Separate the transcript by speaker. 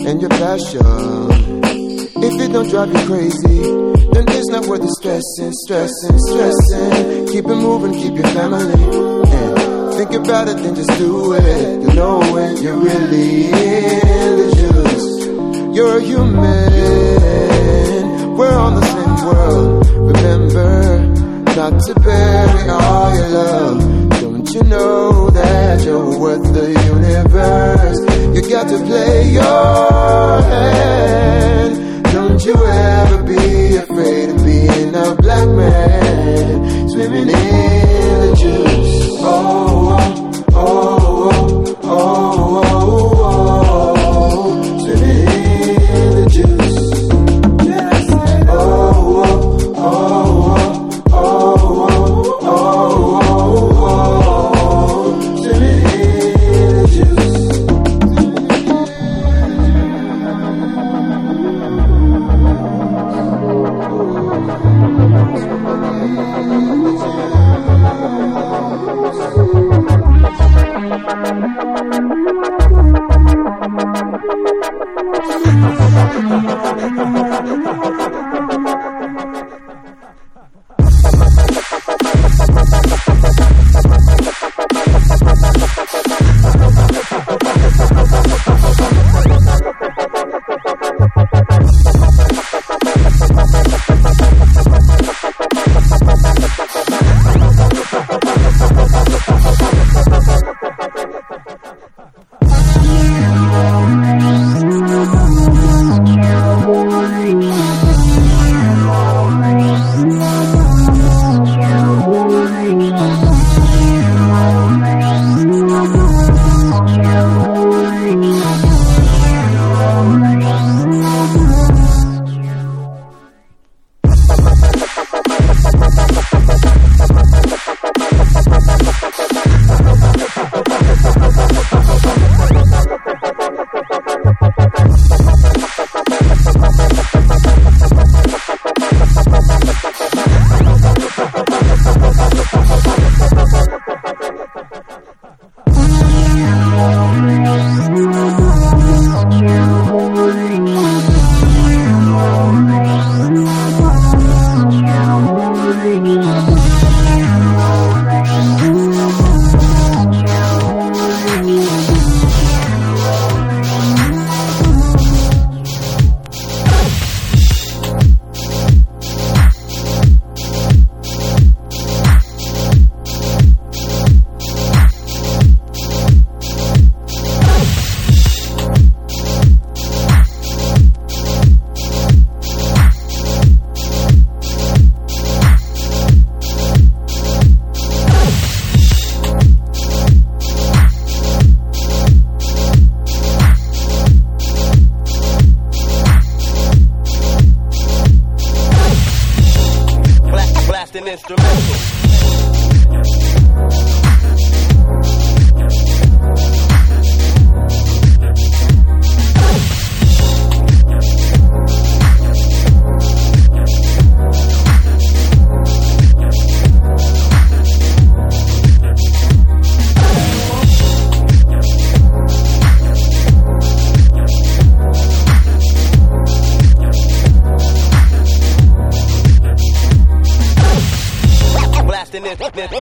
Speaker 1: and your passion. If it don't drive you crazy, then it's not worth the stressing. Keep it moving, keep your family. And think about it, then just do it. You know when you're really in the juice. You're a human, we're on the same world. Remember not to bury all your love. Don't you know that you're worth the universe? You got to play your hand. Don't you ever be afraid of being a black man, swimming in the juice. Oh, oh, oh, oh, oh, oh, oh, swimming in the juice. Oh, oh, oh, oh, oh, oh, swimming in the juice.
Speaker 2: Instrumental. Blasting